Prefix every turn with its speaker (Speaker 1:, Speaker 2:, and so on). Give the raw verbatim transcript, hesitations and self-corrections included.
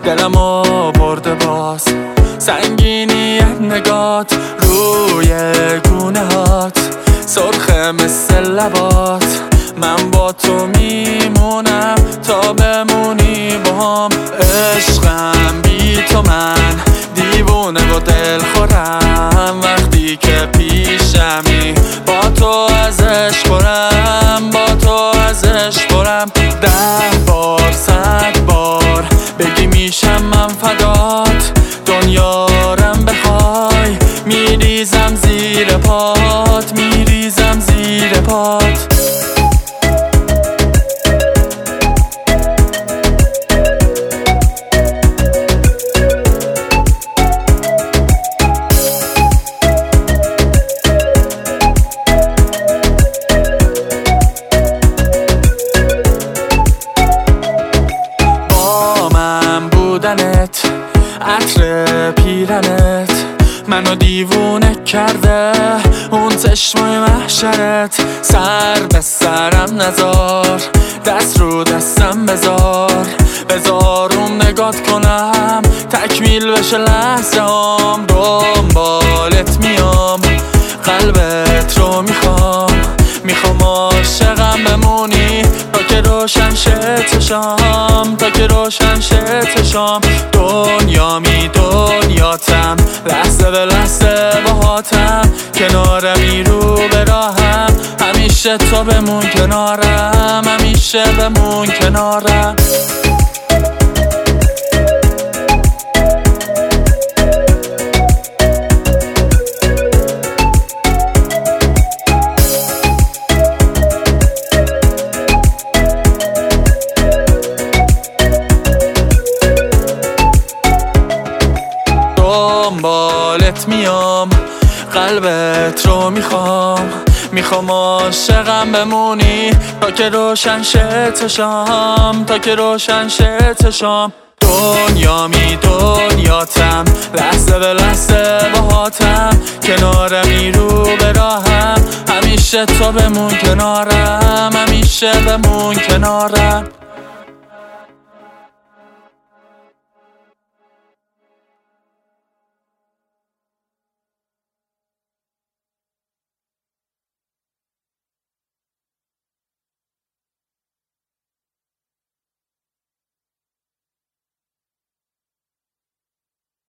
Speaker 1: دلم آورده باز سنگینی نگات روی گونه هات سرخ مثل لبات. من با تو میمونم تا بمونی باهام. عشقم بی تو من دیوونه و دل خورم. وقتی که پیشمی با تو ازش خورم، با تو ازش خورم. ده بار صد بار بگی میشم من فدات. دنیارم بخوای میریزم زیر پات، میریزم زیر پات. بودنت عطر پیرنت منو دیوونه کرده. اون چشمای محشرت سر به سرم نزار، دست رو دستم بذار، بذارم نگات کنم تکمیل بشه لحظه هم. دنبالت میام قلبت رو میخوام، میخوام عاشقم بمونی تا که روشن شه چشام، تا که روشن شه چشام. دنیامی دنیاتم لحظه به لحظه باهاتم. کنارمی رو به راهم همیشه تو بمون کنارم، همیشه بمون کنارم. دنبالت میام قلبت رو میخوام، میخوام عاشقم بمونی تا که روشن شه چشام، تا که روشن شه چشام. دنیامی دنیاتم لحظه به لحظه باهاتم. کنارمی رو به راهم همیشه تو بمون کنارم، همیشه بمون کنارم.